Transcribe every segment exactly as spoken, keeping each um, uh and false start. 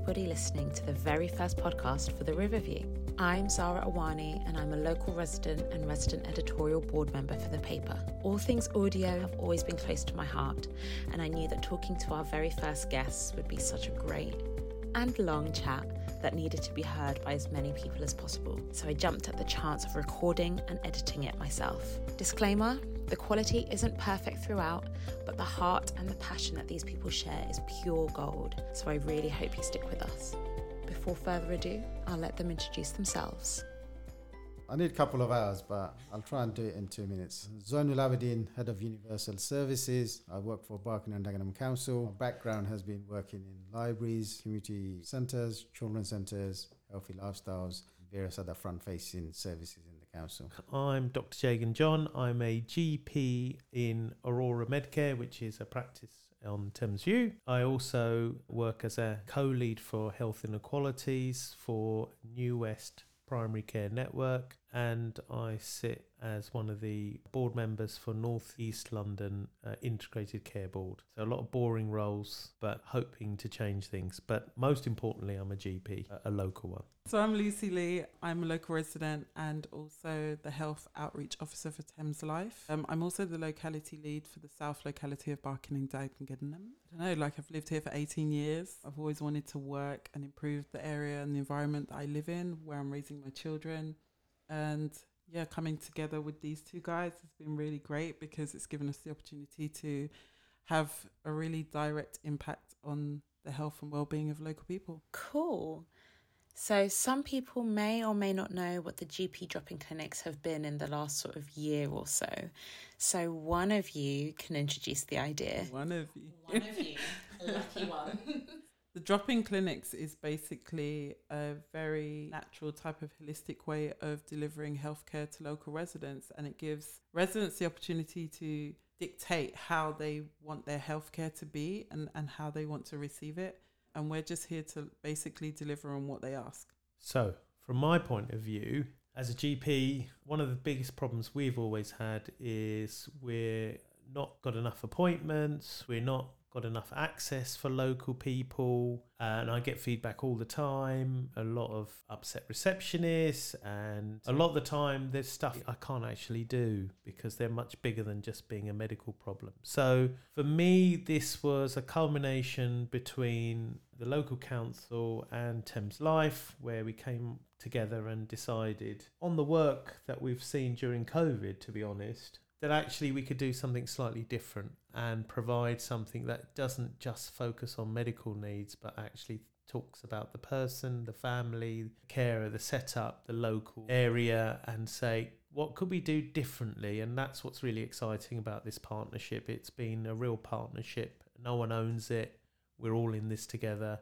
everybody listening to the very first podcast for the Riverview. I'm Zara Awani and I'm a local resident and resident editorial board member for the paper. All things audio have always been close to my heart, and I knew that talking to our very first guests would be such a great and long chat that needed to be heard by as many people as possible. So I jumped at the chance of recording and editing it myself. Disclaimer, the quality isn't perfect throughout, but the heart and the passion that these people share is pure gold. So I really hope you stick with us. Before further ado, I'll let them introduce themselves. I need a couple of hours, but I'll try and do it in two minutes. Zainul Abidin, Head of Universal Services. I work for Barking and Dagenham Council. My background has been working in libraries, community centres, children's centres, healthy lifestyles, various other front-facing services in the council. I'm Doctor Jagan John. I'm a G P in Aurora Medcare, which is a practice on Thames View. I also work as a co-lead for health inequalities for New West Primary Care Network, and I sit as one of the board members for North East London uh, Integrated Care Board. So a lot of boring roles, but hoping to change things. But most importantly, I'm a G P, a, a local one. So I'm Lucy Lee. I'm a local resident and also the Health Outreach Officer for Thames Life. Um, I'm also the locality lead for the South locality of Barking and Dagenham. I don't know, like I've lived here for eighteen years. I've always wanted to work and improve the area and the environment that I live in, where I'm raising my children. And yeah, coming together with these two guys has been really great because it's given us the opportunity to have a really direct impact on the health and well-being of local people. Cool. So some people may or may not know what the G P drop-in clinics have been in the last sort of year or so. So one of you can introduce the idea. One of you. One of you. Lucky one. The drop-in clinics is basically a very natural type of holistic way of delivering healthcare to local residents, and it gives residents the opportunity to dictate how they want their healthcare to be and, and how they want to receive it. And we're just here to basically deliver on what they ask. So, from my point of view, as a G P, one of the biggest problems we've always had is we're not got enough appointments, we're not got enough access for local people, and I get feedback all the time, a lot of upset receptionists, and a lot of the time there's stuff I can't actually do because they're much bigger than just being a medical problem. So for me, this was a culmination between the local council and Thames Life, where we came together and decided on the work that we've seen during COVID, to be honest, that actually we could do something slightly different and provide something that doesn't just focus on medical needs, but actually talks about the person, the family, the carer, the setup, the local area, and say, what could we do differently? And that's what's really exciting about this partnership. It's been a real partnership. No one owns it. We're all in this together.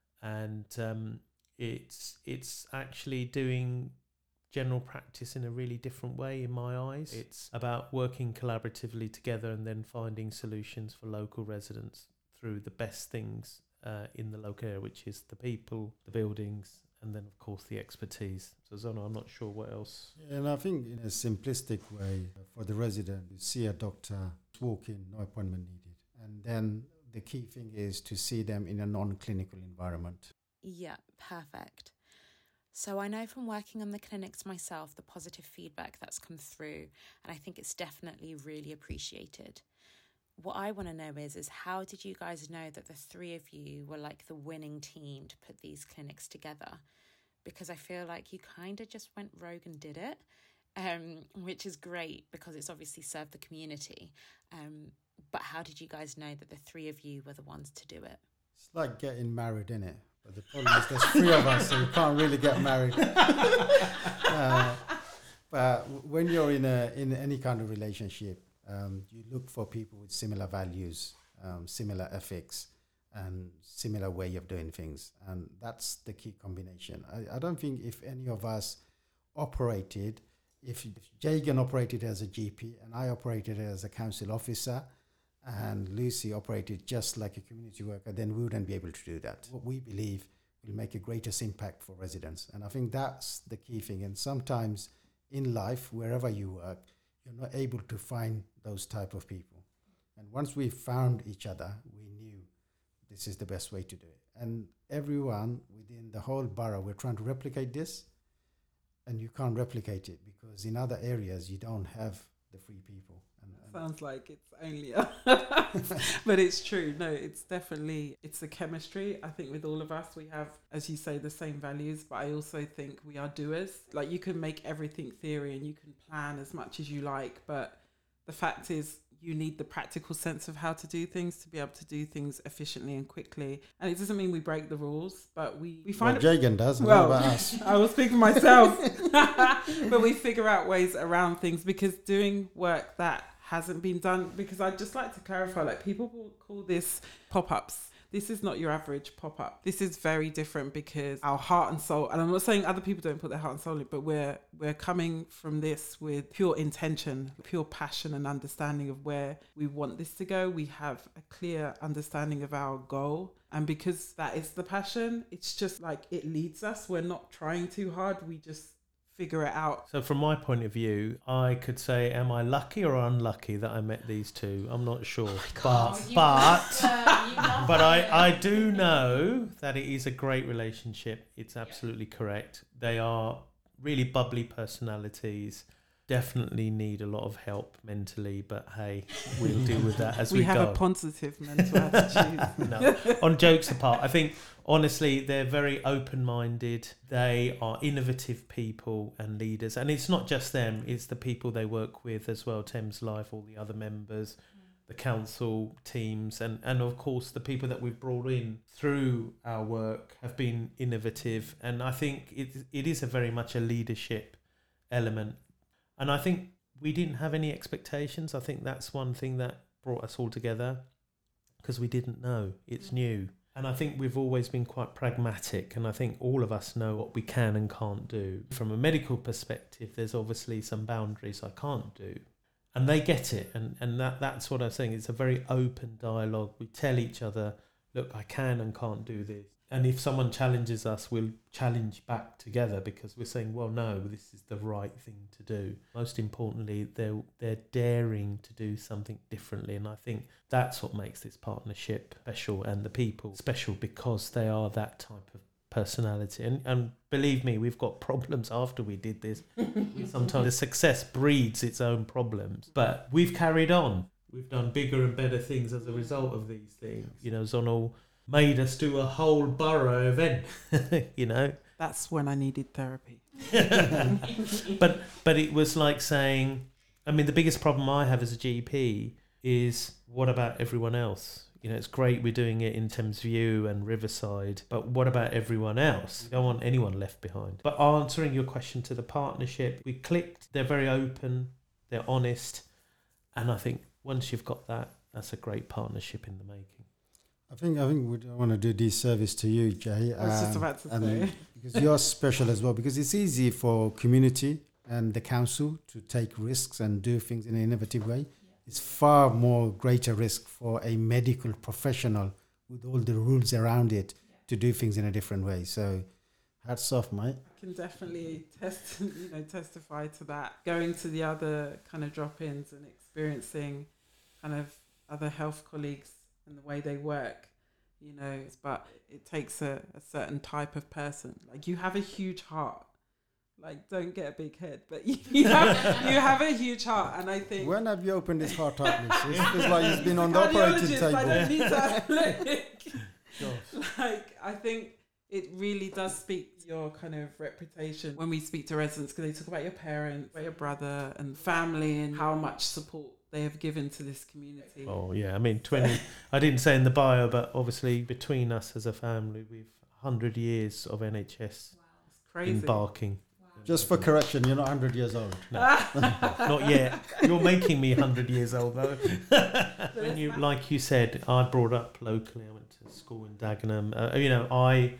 And um, it's it's actually doing general practice in a really different way in my eyes. It's about working collaboratively together and then finding solutions for local residents through the best things uh, in the local area, which is the people, the buildings, and then of course the expertise. So Zono, I'm not sure what else. Yeah, and I think in a simplistic way, for the resident, you see a doctor, walk in, no appointment needed. And then the key thing is to see them in a non-clinical environment. Yeah, perfect. So I know from working on the clinics myself, the positive feedback that's come through, and I think it's definitely really appreciated. What I want to know is, is how did you guys know that the three of you were like the winning team to put these clinics together? Because I feel like you kind of just went rogue and did it, um, which is great because it's obviously served the community. Um, but how did you guys know that the three of you were the ones to do it? It's like getting married, innit? But the problem is there's three of us, so we can't really get married. uh, but when you're in a in any kind of relationship, um, you look for people with similar values, um, similar ethics, and similar way of doing things. And that's the key combination. I, I don't think if any of us operated, if Jagan operated as a G P and I operated as a council officer, and Lucy operated just like a community worker, then we wouldn't be able to do that. What we believe will make a greatest impact for residents. And I think that's the key thing. And sometimes in life, wherever you work, you're not able to find those type of people. And once we found each other, we knew this is the best way to do it. and everyone within the whole borough, we're trying to replicate this, and you can't replicate it because in other areas you don't have the free people. And, and Sounds like it's only but it's true. No, it's definitely, it's the chemistry. I think with all of us, we have, as you say, the same values, but I also think we are doers. Like, you can make everything theory and you can plan as much as you like, but the fact is you need the practical sense of how to do things to be able to do things efficiently and quickly. And it doesn't mean we break the rules, but we, we find well, it... Jagan does, and well, what about us? I was speaking myself. But we figure out ways around things, because doing work that hasn't been done, because I'd just like to clarify, like, people will call this pop-ups. This is not your average pop-up. This is very different, because our heart and soul, and I'm not saying other people don't put their heart and soul in, but we're we're coming from this with pure intention, pure passion and understanding of where we want this to go. We have a clear understanding of our goal. And because that is the passion, it's just like it leads us. We're not trying too hard. We just figure it out. So from my point of view, I could say, am I lucky or unlucky that I met these two? I'm not sure. but You but must, uh, you must but be. I, I do know that it is a great relationship. It's absolutely correct. They are really bubbly personalities. Definitely need a lot of help mentally, but hey, we'll deal with that as we, we have go. a positive mental attitude. No, on jokes apart, I think honestly they're very open-minded. They are innovative people and leaders, and it's not just them, it's the people they work with as well. Thames Life, all the other members, the council teams, and and of course the people that we've brought in through our work have been innovative. And I think it it is a very much a leadership element. And I think we didn't have any expectations. I think that's one thing that brought us all together, because we didn't know. It's new. And I think we've always been quite pragmatic, and I think all of us know what we can and can't do. From a medical perspective, there's obviously some boundaries I can't do. And they get it. And, and that that's what I'm saying. It's a very open dialogue. We tell each other, look, I can and can't do this. And if someone challenges us, we'll challenge back together, because we're saying, well, no, this is the right thing to do. Most importantly, they're, they're daring to do something differently. And I think that's what makes this partnership special, and the people special, because they are that type of personality. And, and believe me, we've got problems after we did this. Sometimes the success breeds its own problems. But we've carried on. We've done bigger and better things as a result of these things. You know, Zonal made us do a whole borough event, you know. That's when I needed therapy. but but it was like saying, I mean, the biggest problem I have as a G P is, what about everyone else? You know, it's great we're doing it in Thames View and Riverside, but what about everyone else? We don't want anyone left behind. But answering your question to the partnership, we clicked. They're very open, they're honest, and I think once you've got that, that's a great partnership in the making. I think I think we don't want to do disservice to you, Jay. I was just um, about to and say. because you're special as well. Because it's easy for community and the council to take risks and do things in an innovative way. It's far more greater risk for a medical professional with all the rules around it to do things in a different way. So, hats off, mate. I can definitely test, you know, testify to that. Going to the other kind of drop-ins and experiencing kind of other health colleagues and the way they work, you know, but it takes a, a certain type of person. Like, you have a huge heart. Like, don't get a big head, but you have, you have a huge heart. And I think... When have you opened this heart up, Miss? It feels like it's been on the operating table. I don't need to like, like, I think it really does speak to your kind of reputation when we speak to residents, because they talk about your parents, about your brother and family, and how much support they have given to this community. Oh yeah, I mean twenty. I didn't say in the bio, but obviously between us as a family, we've one hundred years of N H S Wow, it's crazy. in Barking. Just for correction, you're not one hundred years old. No, not yet. You're making me one hundred years old though. When you, like you said, I brought up locally. I went to school in Dagenham. Uh, you know, I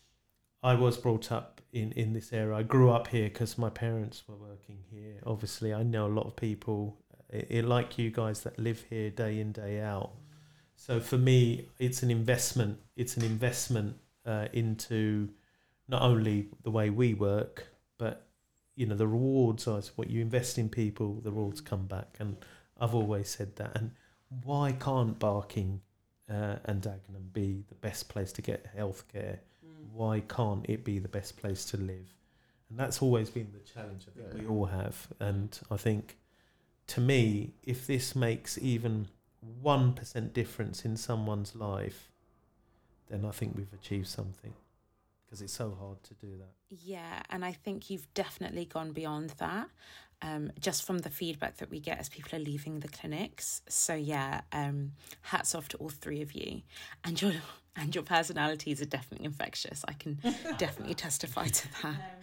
I was brought up in, in this area. I grew up here because my parents were working here. Obviously, I know a lot of people, it, it, like you guys, that live here day in, day out. So for me, it's an investment. It's an investment uh, into not only the way we work, but you know, the rewards are what you invest in people, the rewards come back. And I've always said that. And why can't Barking uh, and Dagenham be the best place to get healthcare? Mm. Why can't it be the best place to live? And that's always been the challenge I think yeah. we all have. And I think, to me, if this makes even one percent difference in someone's life, then I think we've achieved something, because it's so hard to do that. Yeah, and I think you've definitely gone beyond that, um, just from the feedback that we get as people are leaving the clinics. So yeah, um, hats off to all three of you. And your and your personalities are definitely infectious. I can definitely testify to that.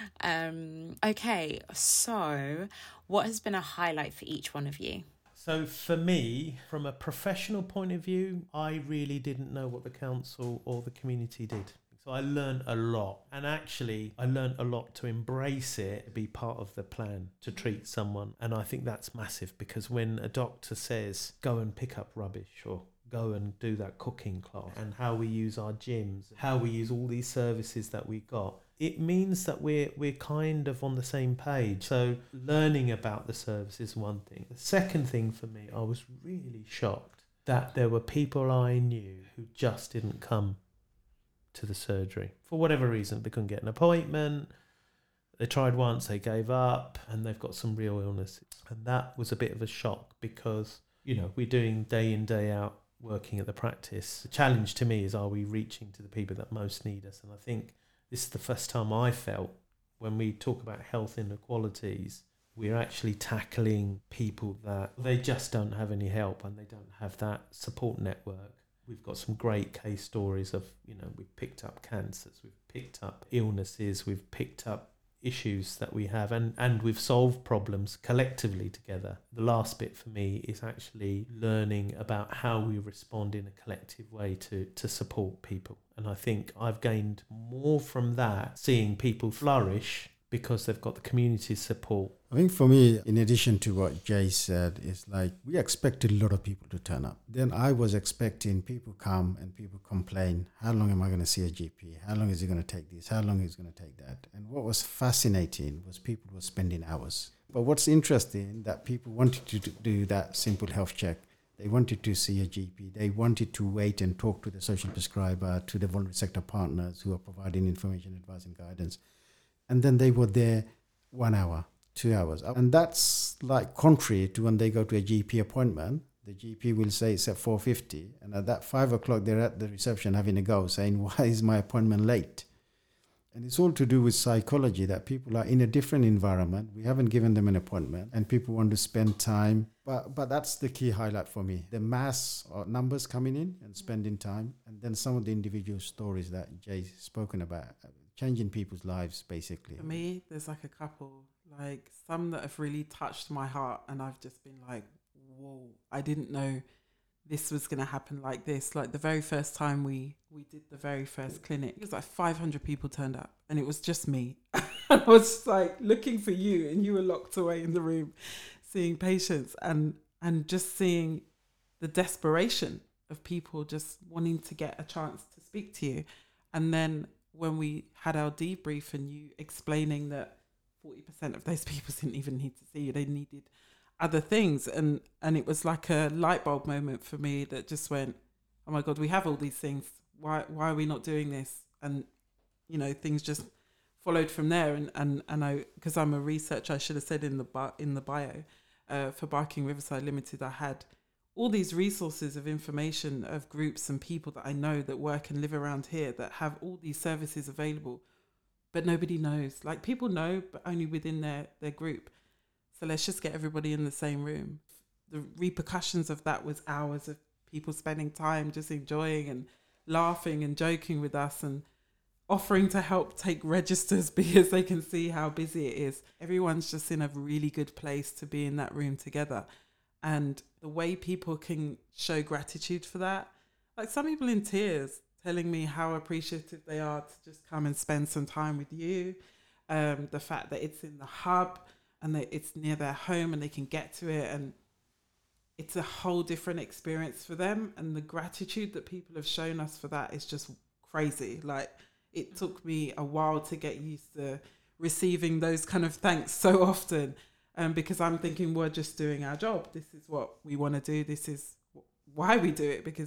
Um, okay, so what has been a highlight for each one of you? So for me, from a professional point of view, I really didn't know what the council or the community did. So I learned a lot, and actually I learned a lot to embrace it, be part of the plan to treat someone. And I think that's massive, because when a doctor says, go and pick up rubbish, or go and do that cooking class, and how we use our gyms, how we use all these services that we got, it means that we're we're kind of on the same page. So learning about the service is one thing. The second thing for me, I was really shocked that there were people I knew who just didn't come to the surgery for whatever reason. They couldn't get an appointment, they tried once, they gave up, and they've got some real illnesses. And that was a bit of a shock, because, you know, we're doing day in, day out working at the practice. The challenge to me is, are we reaching to the people that most need us? And I think this is the first time I felt, when we talk about health inequalities, we're actually tackling people that they just don't have any help, and they don't have that support network. We've got some great case stories of, you know, we've picked up cancers, we've picked up illnesses, we've picked up issues that we have, and, and we've solved problems collectively together. The last bit for me is actually learning about how we respond in a collective way to, to support people. And I think I've gained more from that, seeing people flourish because they've got the community support. I think for me, in addition to what Jay said, is like, we expected a lot of people to turn up. Then I was expecting people come and people complain, how long am I going to see a G P? How long is it going to take this? How long is it going to take that? And what was fascinating was people were spending hours. But what's interesting, that people wanted to do that simple health check. They wanted to see a G P. They wanted to wait and talk to the social prescriber, to the vulnerable sector partners who are providing information, advice and guidance. And then they were there one hour, two hours. And that's like contrary to when they go to a G P appointment. The G P will say it's at four fifty. And at that five o'clock, they're at the reception having a go, saying, why is my appointment late? And it's all to do with psychology, that people are in a different environment. We haven't given them an appointment, and people want to spend time. But but that's the key highlight for me. The mass or numbers coming in and spending time. And then some of the individual stories that Jay's spoken about, changing people's lives, basically. For me, there's like a couple, like some that have really touched my heart, and I've just been like, whoa, I didn't know this was going to happen like this. Like the very first time we, we did the very first clinic, it was like five hundred people turned up, and it was just me. I was like looking for you, and you were locked away in the room seeing patients, and, and just seeing the desperation of people just wanting to get a chance to speak to you. And then when we had our debrief and you explaining that forty percent of those people didn't even need to see you, they needed other things. And, and it was like a light bulb moment for me that just went, oh my God, we have all these things. Why, why are we not doing this? And, you know, things just followed from there. And, and, and I, because I'm a researcher, I should have said in the, bi- in the bio uh, for Barking Riverside Limited, I had all these resources of information of groups and people that I know that work and live around here that have all these services available, but nobody knows. Like people know, but only within their, their group. So let's just get everybody in the same room. The repercussions of that was hours of people spending time just enjoying and laughing and joking with us and offering to help take registers because they can see how busy it is. Everyone's just in a really good place to be in that room together. And the way people can show gratitude for that, like some people in tears telling me how appreciative they are to just come and spend some time with you. Um, the fact that it's in the hub and that it's near their home and they can get to it, and it's a whole different experience for them. And the gratitude that people have shown us for that is just crazy. Like it took me a while to get used to receiving those kind of thanks so often. Um, because I'm thinking we're just doing our job. This is what we want to do. This is why we do it, because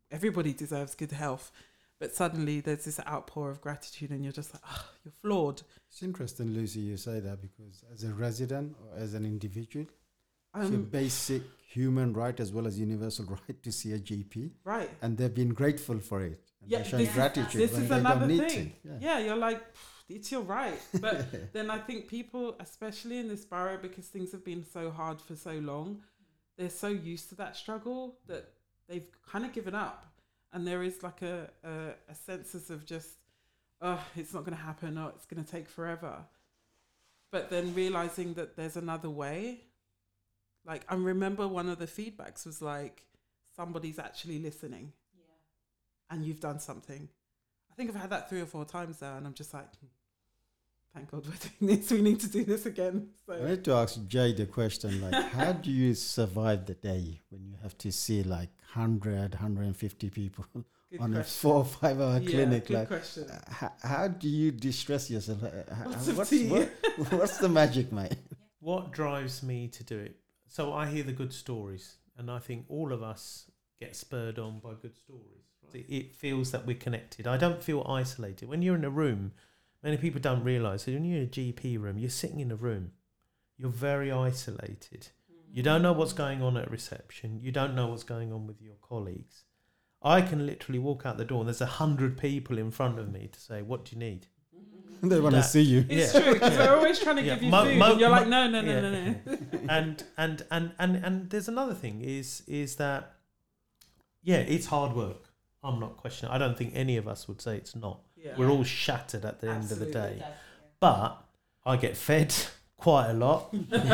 everybody deserves good health. But suddenly there's this outpour of gratitude and you're just like, oh, you're flawed. It's interesting, Lucy, you say that, because as a resident or as an individual, it's a Um, basic human right as well as universal right to see a G P. right. And they've been grateful for it. And Yeah, they're showing this is- gratitude This when is they another don't need thing. to. Yeah. you're like, it's your right. But then I think people, especially in this borough, because things have been so hard for so long, they're so used to that struggle that they've kind of given up. And there is like a, a, a census of just, oh, it's not going to happen, or it's going to take forever. But then realizing that there's another way. Like, I remember one of the feedbacks was like, somebody's actually listening. Yeah. And you've done something. I think I've had that three or four times now, and I'm just like, thank God we're doing this. We need to do this again. So. I need to ask Jay the question, like, how do you survive the day when you have to see like one hundred, one hundred fifty people Good on question. a four or five hour Yeah, clinic? good Like, question. uh, how, how do you distress yourself? Uh, h- Lots of what's, tea. what, what's the magic, mate? What drives me to do it? So I hear the good stories, and I think all of us get spurred on by good stories. Right? It, it feels that we're connected. I don't feel isolated. When you're in a room, many people don't realise that when you're in a G P room, you're sitting in a room, you're very isolated. You don't know what's going on at reception. You don't know what's going on with your colleagues. I can literally walk out the door and there's a hundred people in front of me to say, what do you need? They want to That- see you. It's Yeah. true, because they're always trying to Yeah, give you mo- food, mo- and you're mo- like, no, no, no, yeah. no, no. and, and, and, and, and there's another thing is, is that, yeah, it's hard work. I'm not questioning. I don't think any of us would say it's not. Yeah. We're all shattered at the end of the Absolutely. day. But I get fed quite a lot,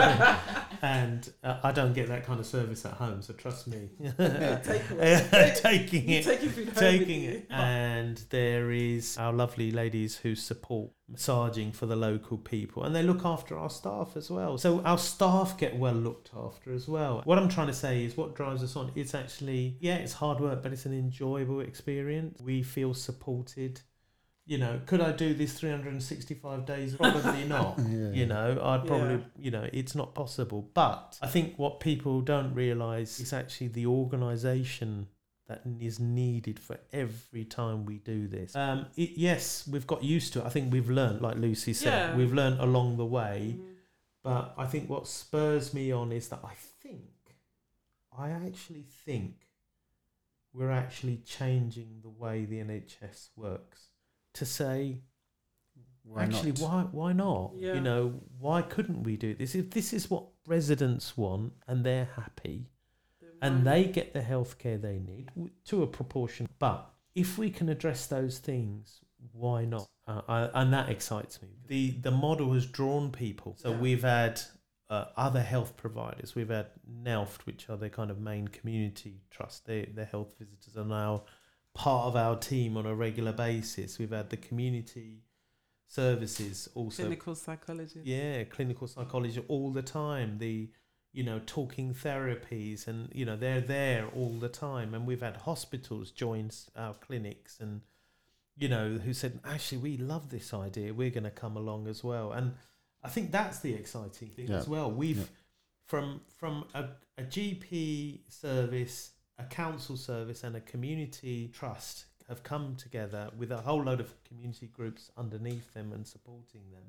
and uh, I don't get that kind of service at home. So trust me, Takeaway. taking You're it, taking food home taking with it. you. And there is our lovely ladies who support massaging for the local people, and they look after our staff as well. So our staff get well looked after as well. What I'm trying to say is, what drives us on? It's actually, yeah, it's hard work, but it's an enjoyable experience. We feel supported. You know, could I do this three hundred sixty-five days? Probably not. Yeah. You know, I'd probably, Yeah. you know, it's not possible. But I think what people don't realise is actually the organisation that is needed for every time we do this. Um, it, yes, we've got used to it. I think we've learned, like Lucy said, Yeah. we've learned along the way. Mhm. But I think what spurs me on is that I think, I actually think we're actually changing the way the N H S works. To say, Why actually, not? why why not? Yeah. You know, why couldn't we do this? If this is what residents want and they're happy and they get the healthcare they need w- to a proportion, but if we can address those things, why not? Uh, I, and that excites me. The the model has drawn people. So Yeah. we've had uh, other health providers. We've had NELFT, which are their kind of main community trust. They, their health visitors are now part of our team on a regular basis. We've had the community services also. Clinical psychology. Yeah, clinical psychology all the time. The, you know, talking therapies, and, you know, they're there all the time. And we've had hospitals join s- our clinics and, you know, who said, actually, we love this idea. We're going to come along as well. And I think that's the exciting thing Yeah. as well. We've, Yeah. from from a, a G P service, a council service and a community trust have come together with a whole load of community groups underneath them and supporting them.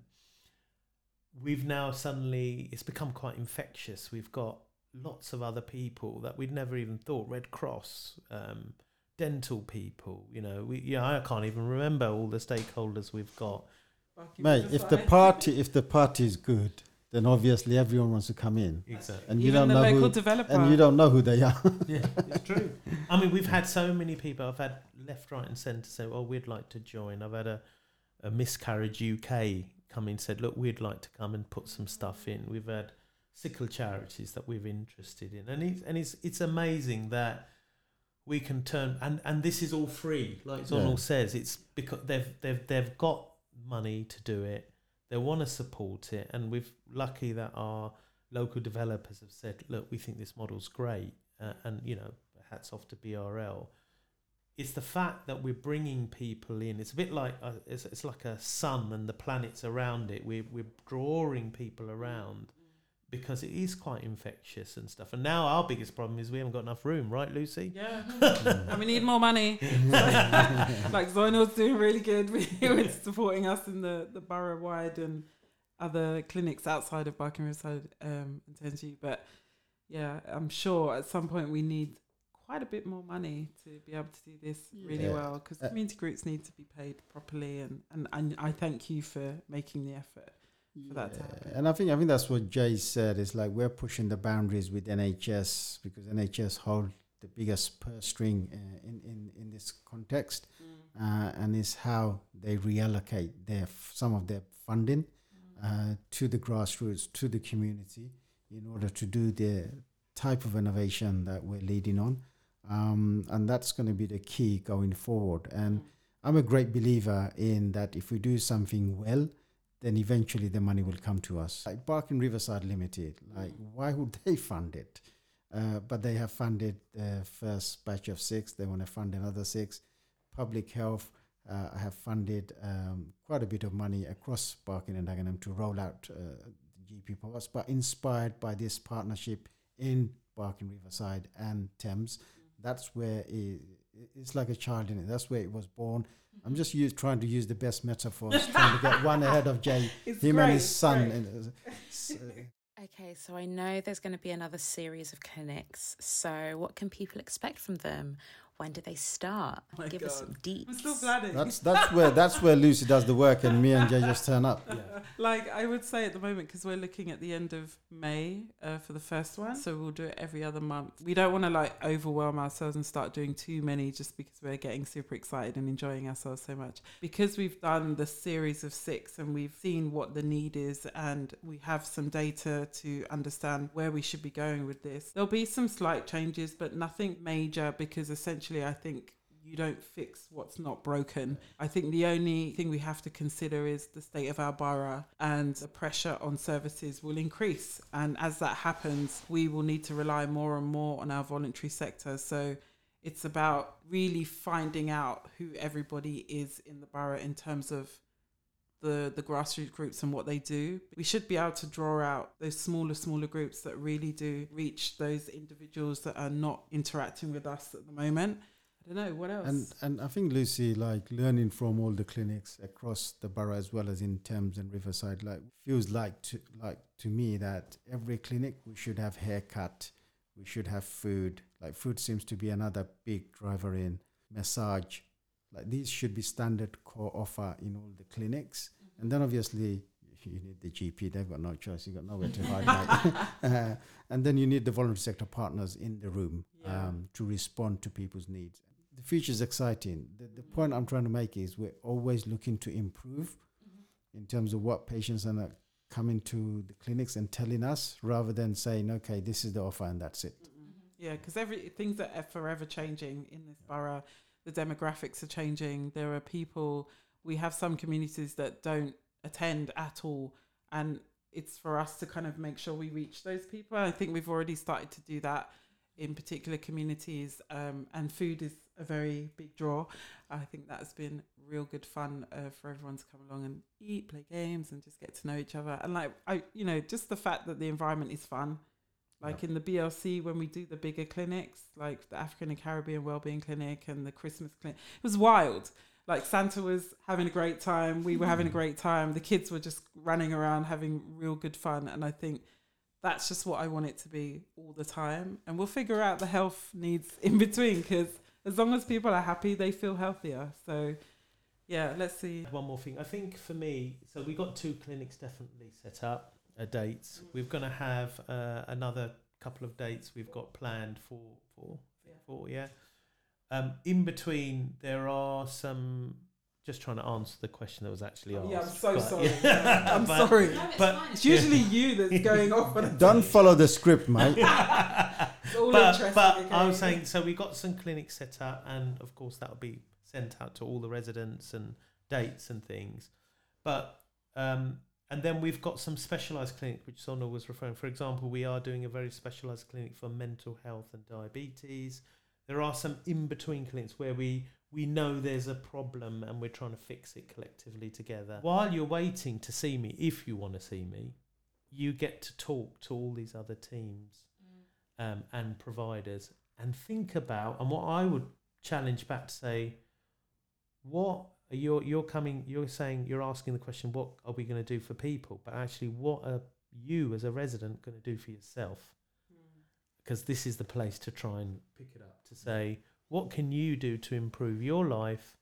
We've now suddenly, it's become quite infectious. We've got lots of other people that we'd never even thought, Red Cross, um, dental people, you know, we, yeah, I can't even remember all the stakeholders we've got. Mate, if the party if the party is good, then obviously everyone wants to come in, Exactly. and you Even don't the know local who, developer. and you don't know who they are. Yeah, it's true. I mean, we've had so many people. I've had left, right, and centre say, "Oh, we'd like to join." I've had a, a Miscarriage U K come in and said, "Look, we'd like to come and put some stuff in." We've had sickle charities that we're interested in, and it's and it's it's amazing that we can turn and and this is all free, like Zonal Yeah. says. It's because they've they've they've got money to do it. They want to support it, and we're lucky that our local developers have said, look, we think this model's great, uh, and, you know, hats off to B R L. It's the fact that we're bringing people in. It's a bit like uh, it's, it's like a sun and the planets around it. We're, we're drawing people around because it is quite infectious and stuff. And now our biggest problem is we haven't got enough room, right, Lucy? Yeah. And we need more money. Like Zonal's doing really good with supporting us in the, the borough-wide and other clinics outside of Barking Riverside um, and Tenji. But yeah, I'm sure at some point we need quite a bit more money to be able to do this really Yeah. well, because Uh, community groups need to be paid properly, and, and, and I thank you for making the effort for that to happen. And I think I think that's what Jay said. It's like we're pushing the boundaries with N H S because N H S hold the biggest purse string uh, in, in in this context, uh, and is how they reallocate their f- some of their funding uh, to the grassroots, to the community, in order to do the type of innovation that we're leading on. Um, and that's going to be the key going forward. And I'm a great believer in that if we do something well, then eventually the money will come to us. Like Barking Riverside Limited, like why would they fund it? Uh, but they have funded the first batch of six. They want to fund another six. Public Health uh, have funded um, quite a bit of money across Barking and Dagenham to roll out uh, G P ports, but inspired by this partnership in Barking Riverside and Thames. That's where it, it's like a child in it. That's where it was born. I'm just use, trying to use the best metaphors, trying to get one ahead of Jay, It's him great, and his it's son. great. And, uh, s- uh, Okay, so I know there's going to be another series of clinics. So what can people expect from them? When do they start? Oh my Give us God. some deets. I'm still planning. that's that's where that's where Lucy does the work, and me and Jay just turn up. Like I would say at the moment, because we're looking at the end of May uh, for the first one, so we'll do it every other month. We don't want to like overwhelm ourselves and start doing too many just because we're getting super excited and enjoying ourselves so much. Because we've done the series of six and we've seen what the need is, and we have some data to understand where we should be going with this. There'll be some slight changes, but nothing major, because essentially I think you don't fix what's not broken. I think the only thing we have to consider is the state of our borough, and the pressure on services will increase. And as that happens, we will need to rely more and more on our voluntary sector. So it's about really finding out who everybody is in the borough in terms of the, the grassroots groups and what they do. We should be able to draw out those smaller, smaller groups that really do reach those individuals that are not interacting with us at the moment. I don't know, what else? And and I think Lucy, like learning from all the clinics across the borough as well as in Thames and Riverside, like feels like to like to me that every clinic we should have haircut, we should have food. Like food seems to be another big driver in massage. Like these should be standard core offer in all the clinics. Mm-hmm. And then obviously you need the G P, they've got no choice, you've got nowhere to hide. Like. uh, and then you need the voluntary sector partners in the room Yeah. um, to respond to people's needs. The future is exciting. The, the point I'm trying to make is we're always looking to improve mm-hmm. in terms of what patients are not coming to the clinics and telling us, rather than saying, okay, this is the offer and that's it. Yeah, because every things are forever changing in this borough. The demographics are changing. There are people, we have some communities that don't attend at all. And it's for us to kind of make sure we reach those people. I think we've already started to do that in particular communities. Um, and food is a very big draw. I think that's been real good fun uh, for everyone to come along and eat, play games, and just get to know each other. And like, I, you know, just the fact that the environment is fun. Like in the B L C, when we do the bigger clinics, like the African and Caribbean Wellbeing Clinic and the Christmas Clinic, it was wild. Like Santa was having a great time. We were having a great time. The kids were just running around having real good fun. And I think that's just what I want it to be all the time. And we'll figure out the health needs in between, because as long as people are happy, they feel healthier. So yeah, let's see. One more thing. I think for me, so we got two clinics definitely set up. Uh, dates. We're going to have uh, another couple of dates we've got planned for for Yeah. for yeah. Um, in between, there are some. Just trying to answer the question that was actually asked. Yeah, I'm so but- sorry. yeah. I'm But- sorry. But It's usually you that's going off on a Don't follow the script, mate. It's all but, interesting. but okay? I was saying, so we got some clinics set up, and of course that will be sent out to all the residents and dates and things. But um, and then we've got some specialised clinic, which Sona was referring. For example, we are doing a very specialised clinic for mental health and diabetes. There are some in-between clinics where we we know there's a problem and we're trying to fix it collectively together. While you're waiting to see me, if you want to see me, you get to talk to all these other teams mm. um, and providers and think about, and what I would challenge back to say, what are you, you're coming, you're saying, you're asking the question, what are we going to do for people? But actually, what are you as a resident going to do for yourself? Because mm. this is the place to try and pick it up, to say, what can you do to improve your life,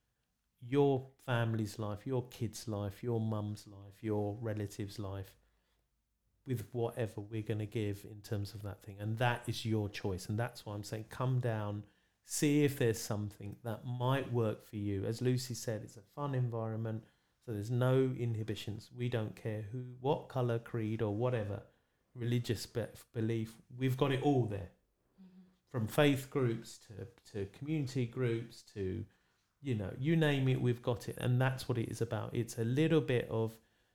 your family's life, your kid's life, your mum's life, your relative's life, with whatever we're going to give in terms of that thing. And that is your choice. And that's why I'm saying, come down, see if there's something that might work for you. As Lucy said, it's a fun environment, so there's no inhibitions. We don't care who, what colour, creed, or whatever religious be- belief. We've got it all there, mm-hmm. from faith groups to, to community groups to, you know, you name it, we've got it. And that's what it is about. It's a little bit of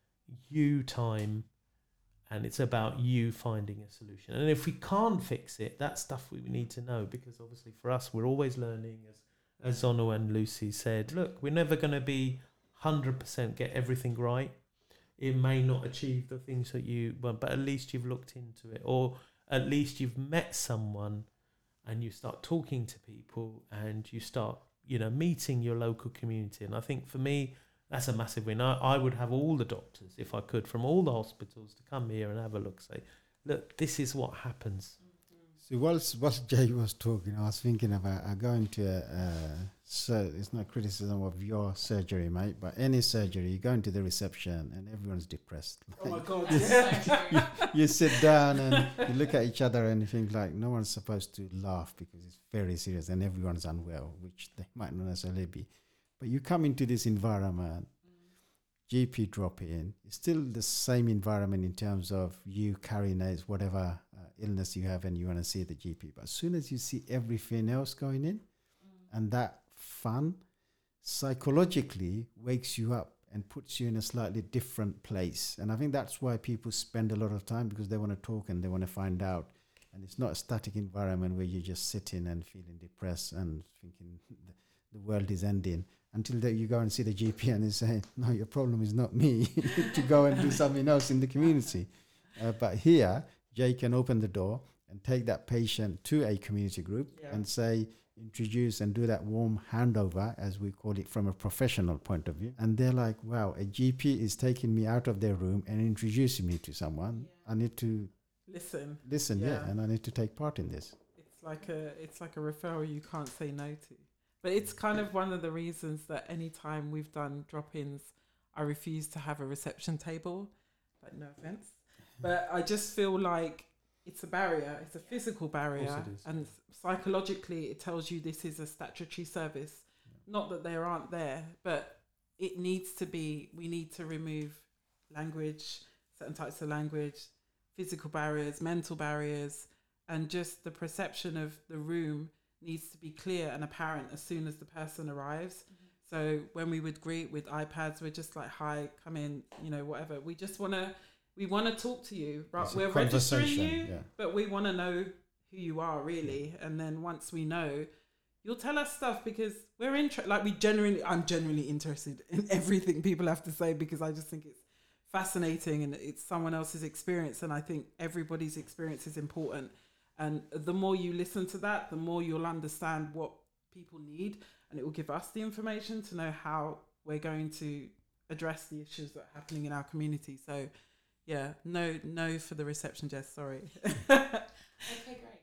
you time, and it's about you finding a solution. And if we can't fix it, that's stuff we need to know, because obviously for us, we're always learning. As as Zono and Lucy said, look, we're never going to be one hundred percent get everything right. It may not achieve the things that you want, but at least you've looked into it, or at least you've met someone and you start talking to people and you start, you know, meeting your local community. And I think for me, that's a massive win. I, I would have all the doctors, if I could, from all the hospitals to come here and have a look, say, look, this is what happens. See, whilst, whilst Jay was talking, I was thinking about uh, going to a, uh, so it's not criticism of your surgery, mate, but any surgery, you go into the reception and everyone's depressed. Oh my God. you, you sit down and you look at each other and you think like no one's supposed to laugh because it's very serious and everyone's unwell, which they might not necessarily be. But you come into this environment, mm. G P drop in, it's still the same environment in terms of you carrying out whatever uh, illness you have and you want to see the G P. But as soon as you see everything else going in, mm. and that fun psychologically wakes you up and puts you in a slightly different place. And I think that's why people spend a lot of time, because they want to talk and they want to find out. And it's not a static environment where you're just sitting and feeling depressed and thinking the, the world is ending. Until that you go and see the G P and they say, no, your problem is not me. You need to go and do something else in the community. Uh, but here, Jay can open the door and take that patient to a community group yeah. and say, introduce and do that warm handover, as we call it, from a professional point of view. And they're like, wow, a G P is taking me out of their room and introducing me to someone. Yeah. I need to listen. Listen, yeah. yeah, and I need to take part in this. It's like a, it's like a referral you can't say no to. But it's kind of one of the reasons that any time we've done drop-ins, I refuse to have a reception table. Like, no offense. But I just feel like it's a barrier. It's a physical barrier. And psychologically, it tells you this is a statutory service. Yeah. Not that there aren't there, but it needs to be, we need to remove language, certain types of language, physical barriers, mental barriers, and just the perception of the room needs to be clear and apparent as soon as the person arrives. Mm-hmm. So when we would greet with iPads, we're just like, hi, come in, you know, whatever. We just want to, we want to talk to you. Right? We're registering you, yeah. but we want to know who you are really. And then once we know, you'll tell us stuff, because we're interested, like we genuinely, I'm genuinely interested in everything people have to say, because I just think it's fascinating and it's someone else's experience. And I think everybody's experience is important. And the more you listen to that, the more you'll understand what people need, and it will give us the information to know how we're going to address the issues that are happening in our community. So, yeah, no, no for the reception, Jess. Sorry. Okay, great.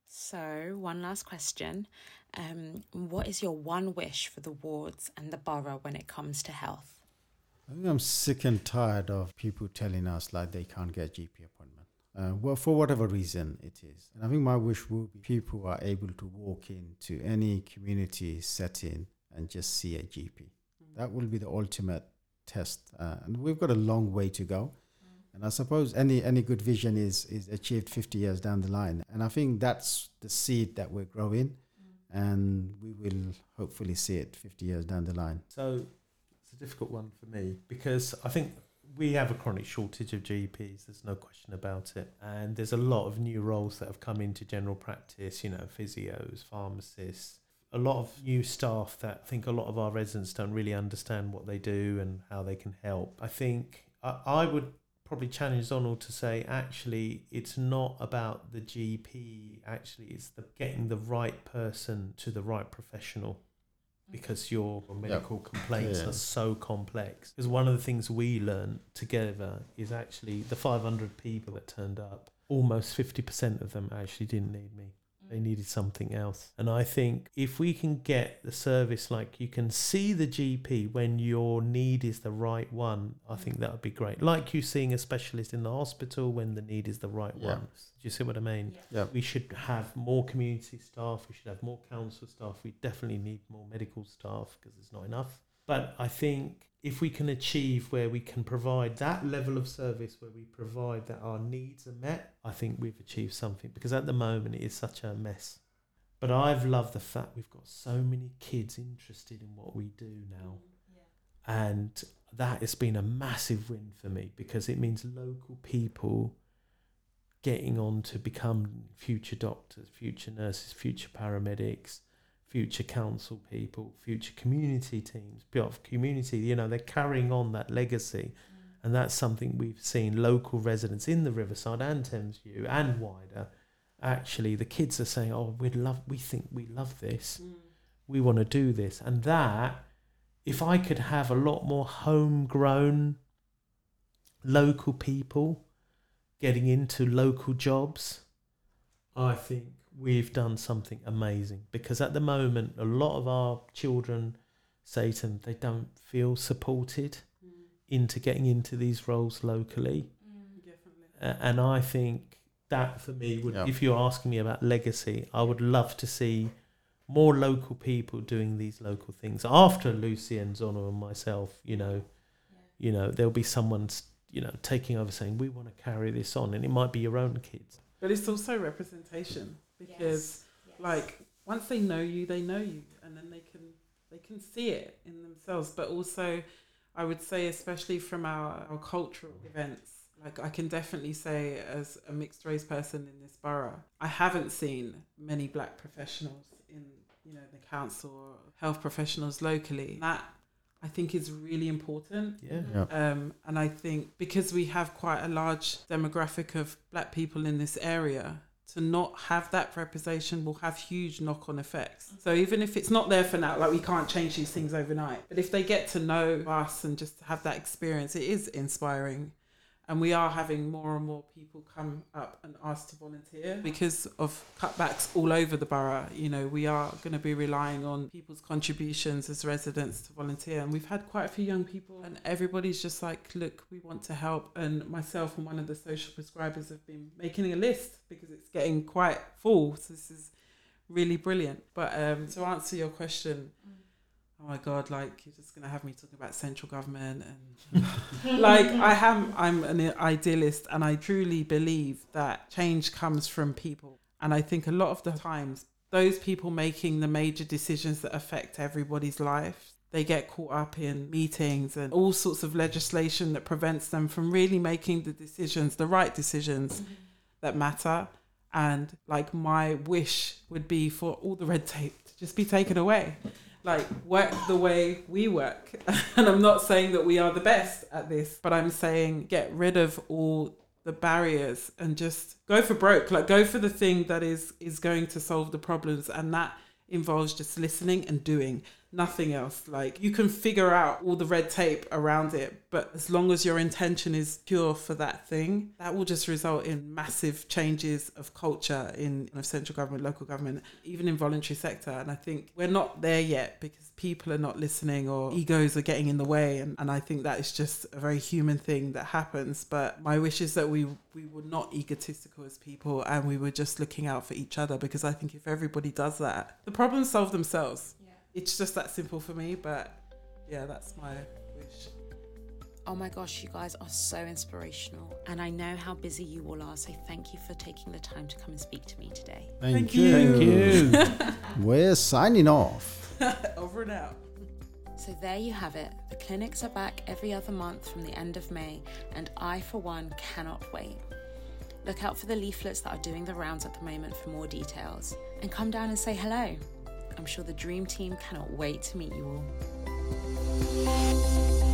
So, one last question: um, what is your one wish for the wards and the borough when it comes to health? I think I'm sick and tired of people telling us like they can't get a G P appointment. Uh, well, for whatever reason it is. And I think my wish would be people are able to walk into any community setting and just see a G P. Mm. That will be the ultimate test. Uh, and we've got a long way to go. Mm. And I suppose any any good vision is is achieved fifty years down the line. And I think that's the seed that we're growing. Mm. And we will hopefully see it fifty years down the line. So it's a difficult one for me, because I think we have a chronic shortage of G Ps, there's no question about it. And there's a lot of new roles that have come into general practice, you know, physios, pharmacists, a lot of new staff that I think a lot of our residents don't really understand what they do and how they can help. I think I, I would probably challenge Donald to say, actually, it's not about the G P. Actually, it's the getting the right person to the right professional, because your medical yep. complaints yeah. are so complex. Because one of the things we learned together is actually the five hundred people that turned up, almost fifty percent of them actually didn't need me. They needed something else. And I think if we can get the service, like you can see the G P when your need is the right one, I think that would be great. Like you seeing a specialist in the hospital when the need is the right yeah. one. Do you see what I mean? Yeah. Yeah. We should have more community staff. We should have more council staff. We definitely need more medical staff because there's not enough. But I think if we can achieve where we can provide that level of service, where we provide that our needs are met, I think we've achieved something, because at the moment it is such a mess. But I've loved the fact we've got so many kids interested in what we do now. Yeah. And that has been a massive win for me, because it means local people getting on to become future doctors, future nurses, future paramedics, future council people, future community teams, community, you know, they're carrying on that legacy. Mm. And that's something we've seen local residents in the Riverside and Thames View and wider. Actually, the kids are saying, oh, we'd love, we think we love this. Mm. We want to do this. And that, if I could have a lot more homegrown local people getting into local jobs, I think we've done something amazing. Because at the moment, a lot of our children say to them they don't feel supported mm. into getting into these roles locally. Mm, definitely. Uh, and I think that for me, would, yeah. if you're asking me about legacy, I would love to see more local people doing these local things. After Lucy and Zona and myself, you know, yeah. you know, there'll be someone, you know, taking over saying, we want to carry this on. And it might be your own kids. But it's also representation. Because, yes, yes. like, once they know you, they know you, and then they can they can see it in themselves. But also, I would say, especially from our, our cultural events, like I can definitely say, as a mixed race person in this borough, I haven't seen many black professionals in, you know, the council or health professionals locally. That I think is really important. Yeah. yeah. Um, and I think because we have quite a large demographic of black people in this area, to not have that representation will have huge knock-on effects. So even if it's not there for now, like we can't change these things overnight, but if they get to know us and just have that experience, it is inspiring. And we are having more and more people come up and ask to volunteer because of cutbacks all over the borough. You know, we are going to be relying on people's contributions as residents to volunteer. And we've had quite a few young people, and everybody's just like, look, we want to help. And myself and one of the social prescribers have been making a list because it's getting quite full. So this is really brilliant. But um, to answer your question, oh my God, like you're just going to have me talking about central government and like I am, I'm an idealist, and I truly believe that change comes from people. And I think a lot of the times those people making the major decisions that affect everybody's life, they get caught up in meetings and all sorts of legislation that prevents them from really making the decisions, the right decisions mm-hmm. that matter. And like my wish would be for all the red tape to just be taken away. Like work the way we work. And I'm not saying that we are the best at this, but I'm saying get rid of all the barriers and just go for broke. Like go for the thing that is is going to solve the problems, and that involves just listening and doing nothing else. Like you can figure out all the red tape around it, but as long as your intention is pure for that thing, that will just result in massive changes of culture in, in central government, local government, even in voluntary sector. And I think we're not there yet because people are not listening or egos are getting in the way. And, and I think that is just a very human thing that happens. But my wish is that we, we were not egotistical as people and we were just looking out for each other, because I think if everybody does that, the problems solve themselves. It's just that simple for me, but yeah, that's my wish. Oh my gosh, you guys are so inspirational. And I know how busy you all are, so thank you for taking the time to come and speak to me today. Thank, Thank you. you. Thank you. We're signing off. Over and out. So there you have it. The clinics are back every other month from the end of May, and I, for one, cannot wait. Look out for the leaflets that are doing the rounds at the moment for more details. And come down and say hello. I'm sure the dream team cannot wait to meet you all.